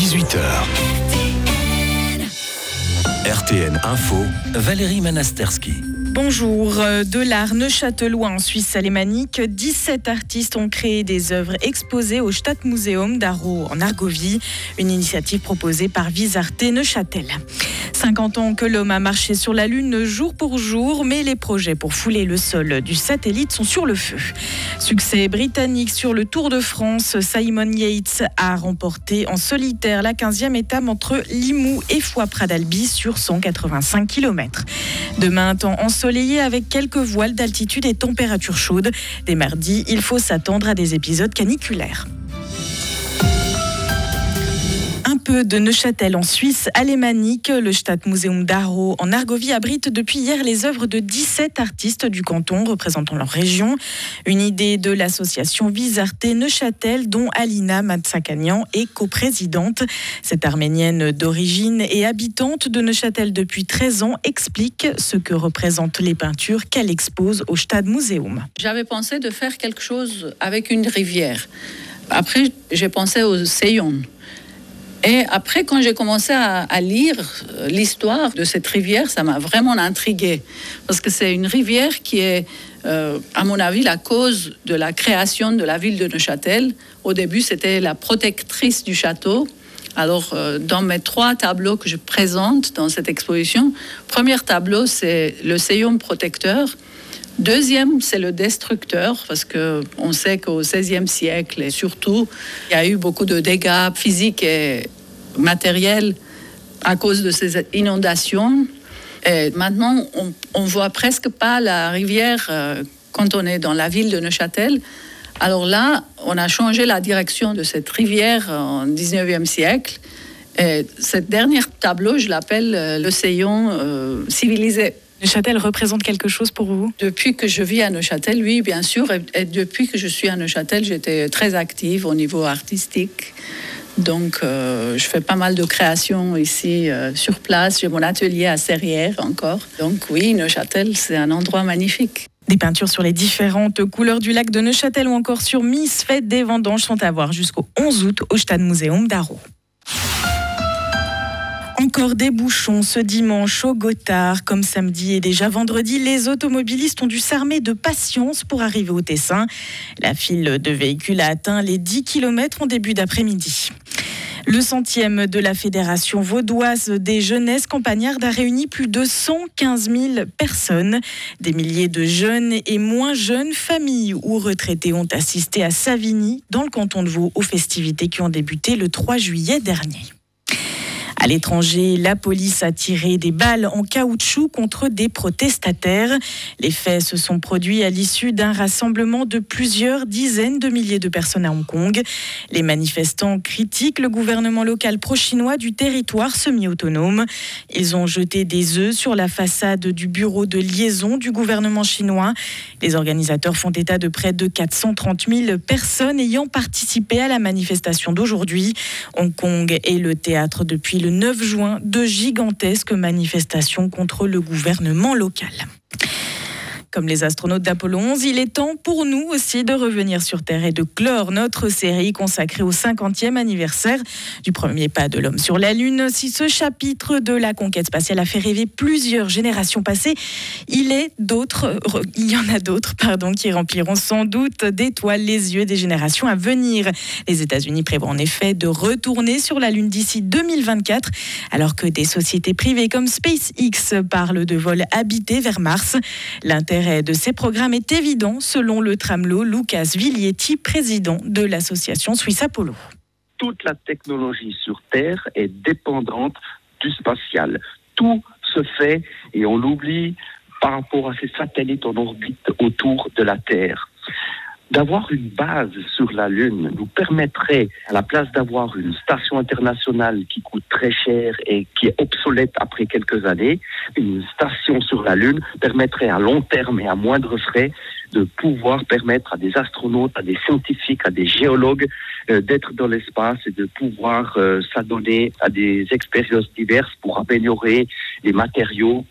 18h. RTN Info, Valérie Manasterski. Bonjour. De l'art neuchâtelois en Suisse alémanique, 17 artistes ont créé des œuvres exposées au Stadtmuseum d'Aarau en Argovie, une initiative proposée par Visarte Neuchâtel. 50 ans que l'homme a marché sur la Lune jour pour jour, mais les projets pour fouler le sol du satellite sont sur le feu. Succès britannique sur le Tour de France, Simon Yates a remporté en solitaire la 15e étape entre Limoux et Foix-Pradalby sur 185 km. Demain, temps ensoleillé avec quelques voiles d'altitude et températures chaudes. Dès mardi, il faut s'attendre à des épisodes caniculaires. Un peu de Neuchâtel en Suisse alémanique, le Stadtmuseum d'Aarau en Argovie abrite depuis hier les œuvres de 17 artistes du canton représentant leur région. Une idée de l'association Visarte Neuchâtel dont Alina Matsakanian est coprésidente. Cette Arménienne d'origine et habitante de Neuchâtel depuis 13 ans explique ce que représentent les peintures qu'elle expose au Stadtmuseum. J'avais pensé de faire quelque chose avec une rivière. Après, j'ai pensé au Seyon. Et après, quand j'ai commencé à lire l'histoire de cette rivière, ça m'a vraiment intriguée. Parce que c'est une rivière qui est, à mon avis, la cause de la création de la ville de Neuchâtel. Au début, c'était la protectrice du château. Alors, dans mes 3 tableaux que je présente dans cette exposition, premier tableau, c'est le Seyon protecteur. Deuxième, c'est le destructeur, parce qu'on sait qu'au XVIe siècle, et surtout, il y a eu beaucoup de dégâts physiques et matériels à cause de ces inondations. Et maintenant, on ne voit presque pas la rivière quand on est dans la ville de Neuchâtel. Alors là, on a changé la direction de cette rivière en XIXe siècle. Et ce dernier tableau, je l'appelle le Seyon civilisé. Neuchâtel représente quelque chose pour vous ? Depuis que je vis à Neuchâtel, oui, bien sûr. Et depuis que je suis à Neuchâtel, j'étais très active au niveau artistique. Donc, je fais pas mal de créations ici sur place. J'ai mon atelier à Serrières encore. Donc oui, Neuchâtel, c'est un endroit magnifique. Des peintures sur les différentes couleurs du lac de Neuchâtel ou encore sur Miss Fête des Vendanges sont à voir jusqu'au 11 août au Stadtmuseum d'Aarau. Encore des bouchons ce dimanche au Gothard. Comme samedi et déjà vendredi, les automobilistes ont dû s'armer de patience pour arriver au Tessin. La file de véhicules a atteint les 10 km en début d'après-midi. Le 100e de la Fédération vaudoise des jeunesses campagnardes a réuni plus de 115 000 personnes. Des milliers de jeunes et moins jeunes, familles ou retraités ont assisté à Savigny, dans le canton de Vaud, aux festivités qui ont débuté le 3 juillet dernier. À l'étranger, la police a tiré des balles en caoutchouc contre des protestataires. Les faits se sont produits à l'issue d'un rassemblement de plusieurs dizaines de milliers de personnes à Hong Kong. Les manifestants critiquent le gouvernement local pro-chinois du territoire semi-autonome. Ils ont jeté des œufs sur la façade du bureau de liaison du gouvernement chinois. Les organisateurs font état de près de 430 000 personnes ayant participé à la manifestation d'aujourd'hui. Hong Kong est le théâtre depuis le 9 juin de gigantesques manifestations contre le gouvernement local. Comme les astronautes d'Apollo 11, il est temps pour nous aussi de revenir sur Terre et de clore notre série consacrée au 50e anniversaire du premier pas de l'homme sur la Lune. Si ce chapitre de la conquête spatiale a fait rêver plusieurs générations passées, il y en a d'autres qui rempliront sans doute d'étoiles les yeux des générations à venir. Les États-Unis prévoient en effet de retourner sur la Lune d'ici 2024, alors que des sociétés privées comme SpaceX parlent de vols habités vers Mars. L'intérêt de ces programmes est évident, selon le tramelot Lucas Viglietti, président de l'association Suisse Apollo. Toute la technologie sur Terre est dépendante du spatial. Tout se fait, et on l'oublie, par rapport à ces satellites en orbite autour de la Terre. D'avoir une base sur la Lune nous permettrait, à la place d'avoir une station internationale qui coûte très cher et qui est obsolète après quelques années, une station sur la Lune permettrait à long terme et à moindre frais de pouvoir permettre à des astronautes, à des scientifiques, à des géologues d'être dans l'espace et de pouvoir s'adonner à des expériences diverses pour améliorer les matériaux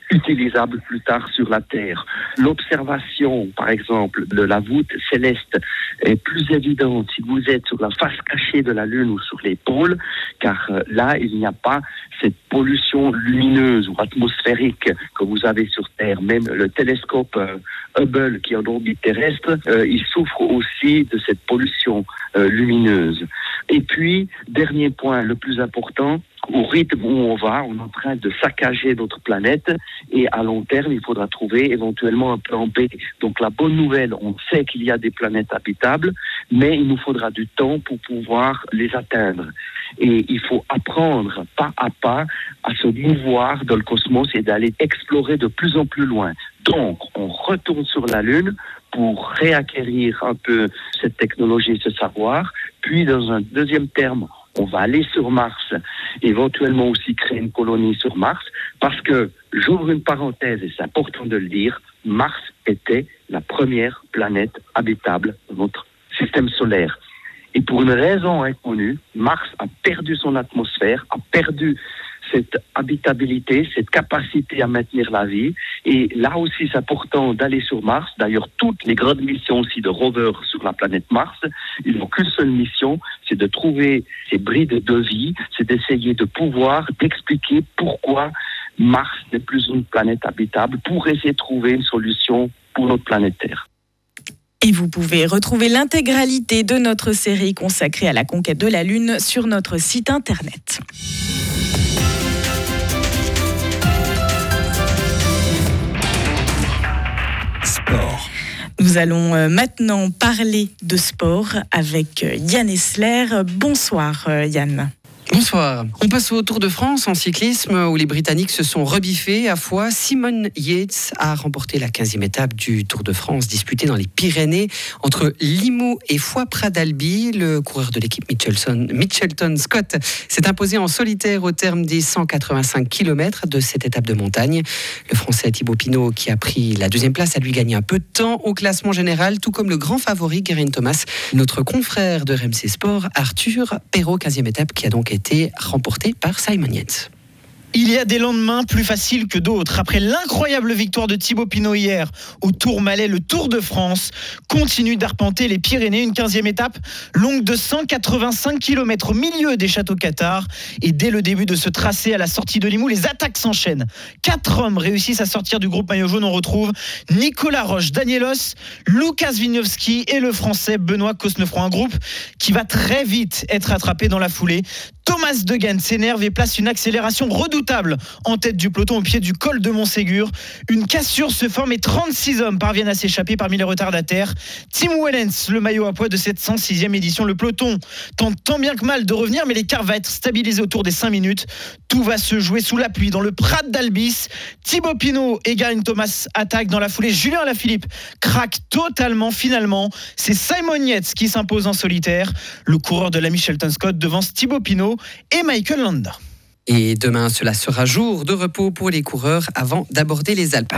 utilisable plus tard sur la Terre. L'observation, par exemple, de la voûte céleste est plus évidente si vous êtes sur la face cachée de la Lune ou sur les pôles, car là, il n'y a pas cette pollution lumineuse ou atmosphérique que vous avez sur Terre. Même le télescope Hubble, qui est en orbite terrestre, il souffre aussi de cette pollution lumineuse. Et puis, dernier point, le plus important, au rythme où on va, on est en train de saccager notre planète et à long terme, il faudra trouver éventuellement un plan B. Donc la bonne nouvelle, on sait qu'il y a des planètes habitables, mais il nous faudra du temps pour pouvoir les atteindre. Et il faut apprendre pas à pas à se mouvoir dans le cosmos et d'aller explorer de plus en plus loin. Donc, on retourne sur la Lune pour réacquérir un peu cette technologie, ce savoir, puis dans un deuxième terme, on va aller sur Mars, éventuellement aussi créer une colonie sur Mars, parce que, j'ouvre une parenthèse et c'est important de le dire, Mars était la première planète habitable de notre système solaire. Et pour une raison inconnue, Mars a perdu son atmosphère, a perdu cette habitabilité, cette capacité à maintenir la vie. Et là aussi, c'est important d'aller sur Mars. D'ailleurs, toutes les grandes missions aussi de rovers sur la planète Mars, ils n'ont qu'une seule mission, c'est de trouver ces brides de vie, c'est d'essayer de pouvoir d'expliquer pourquoi Mars n'est plus une planète habitable, pour essayer de trouver une solution pour notre planète Terre. Et vous pouvez retrouver l'intégralité de notre série consacrée à la conquête de la Lune sur notre site internet. Sport. Nous allons maintenant parler de sport avec Yann Essler. Bonsoir Yann. Bonsoir. On passe au Tour de France en cyclisme où les Britanniques se sont rebiffés à Foix. Simon Yates a remporté la 15e étape du Tour de France disputé dans les Pyrénées entre Limoux et Foix-Pradalby. Le coureur de l'équipe Mitchelton Scott s'est imposé en solitaire au terme des 185 km de cette étape de montagne. Le Français Thibaut Pinot, qui a pris la 2e place, a lui gagné un peu de temps au classement général, tout comme le grand favori Geraint Thomas. Notre confrère de RMC Sport, Arthur Perrault, 15e étape qui a donc été remporté par Simon Yates. Il y a des lendemains plus faciles que d'autres. Après l'incroyable victoire de Thibaut Pinot hier au Tourmalet, le Tour de France continue d'arpenter les Pyrénées. Une 15e étape longue de 185 km au milieu des châteaux cathares. Et dès le début de ce tracé à la sortie de Limoux, les attaques s'enchaînent. 4 hommes réussissent à sortir du groupe maillot jaune. On retrouve Nicolas Roche, Danielos, Lukas Wieniawski et le Français Benoît Cosnefroy. Un groupe qui va très vite être attrapé dans la foulée. Thomas De Gendt s'énerve et place une accélération redoutable en tête du peloton au pied du col de Montségur. Une cassure se forme et 36 hommes parviennent à s'échapper parmi les retardataires. Tim Wellens, le maillot à poids de cette 106e édition. Le peloton tente tant bien que mal de revenir, mais l'écart va être stabilisé autour des 5 minutes. Tout va se jouer sous la pluie dans le Prat d'Albis. Thibaut Pinot et Geraint Thomas attaquent dans la foulée. Julien Alaphilippe craque totalement finalement. C'est Simon Yates qui s'impose en solitaire. Le coureur de la Mitchelton Scott devance Thibaut Pinot et Michael Landa. Et demain, cela sera jour de repos pour les coureurs avant d'aborder les Alpes.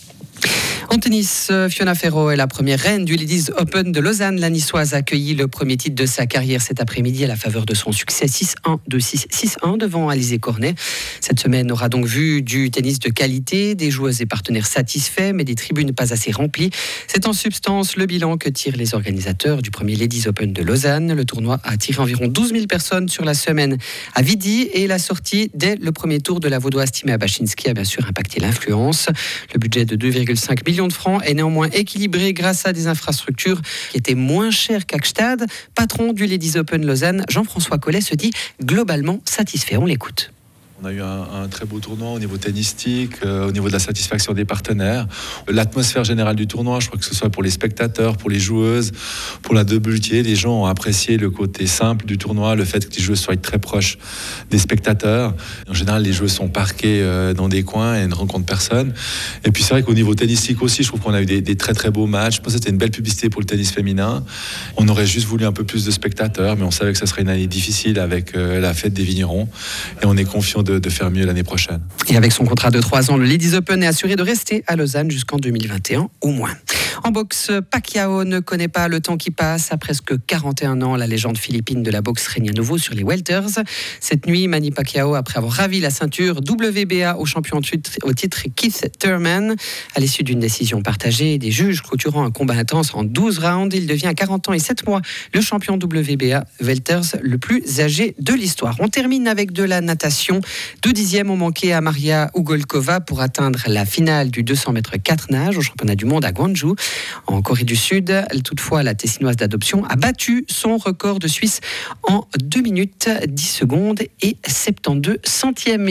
En tennis, Fiona Ferro est la première reine du Ladies Open de Lausanne. La Niçoise a accueilli le premier titre de sa carrière cet après-midi à la faveur de son succès 6-1, 2-6, 6-1 devant Alizé Cornet. Cette semaine aura donc vu du tennis de qualité, des joueuses et partenaires satisfaits, mais des tribunes pas assez remplies. C'est en substance le bilan que tirent les organisateurs du premier Ladies Open de Lausanne. Le tournoi a attiré environ 12 000 personnes sur la semaine à Vidi et la sortie dès le premier tour de la Vaudoise Timea Bachinski a bien sûr impacté l'influence. Le budget de 2,5 millions de francs est néanmoins équilibré grâce à des infrastructures qui étaient moins chères qu'Ackstad. Patron du Ladies Open Lausanne, Jean-François Collet se dit globalement satisfait. On l'écoute. On a eu un très beau tournoi au niveau tennistique, au niveau de la satisfaction des partenaires. L'atmosphère générale du tournoi, je crois que ce soit pour les spectateurs, pour les joueuses, pour la doubletier, les gens ont apprécié le côté simple du tournoi, le fait que les joueuses soient très proches des spectateurs. En général, les joueuses sont parquées dans des coins et ne rencontrent personne. Et puis c'est vrai qu'au niveau tennistique aussi, je trouve qu'on a eu des très très beaux matchs. Je pense que c'était une belle publicité pour le tennis féminin. On aurait juste voulu un peu plus de spectateurs, mais on savait que ça serait une année difficile avec la fête des vignerons. Et on est confiant de faire mieux l'année prochaine. Et avec son contrat de 3 ans, le Ladies Open est assuré de rester à Lausanne jusqu'en 2021 au moins. En boxe, Pacquiao ne connaît pas le temps qui passe. À presque 41 ans, la légende philippine de la boxe règne à nouveau sur les welters. Cette nuit, Manny Pacquiao, après avoir ravi la ceinture WBA au champion au titre Keith Thurman, à l'issue d'une décision partagée des juges clôturant un combat intense en 12 rounds, il devient à 40 ans et 7 mois le champion WBA welters le plus âgé de l'histoire. On termine avec de la natation. 2 dixièmes ont manqué à Maria Ugolkova pour atteindre la finale du 200 mètres 4 nages au championnat du monde à Gwangju, en Corée du Sud. Toutefois, la Tessinoise d'adoption a battu son record de Suisse en 2 minutes 10 secondes et 72 centièmes.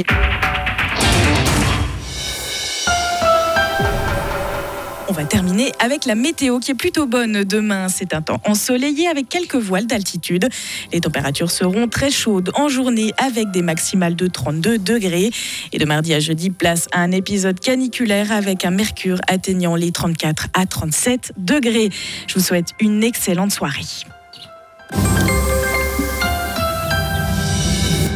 On va terminer avec la météo qui est plutôt bonne demain. C'est un temps ensoleillé avec quelques voiles d'altitude. Les températures seront très chaudes en journée avec des maximales de 32 degrés. Et de mardi à jeudi, place à un épisode caniculaire avec un mercure atteignant les 34 à 37 degrés. Je vous souhaite une excellente soirée.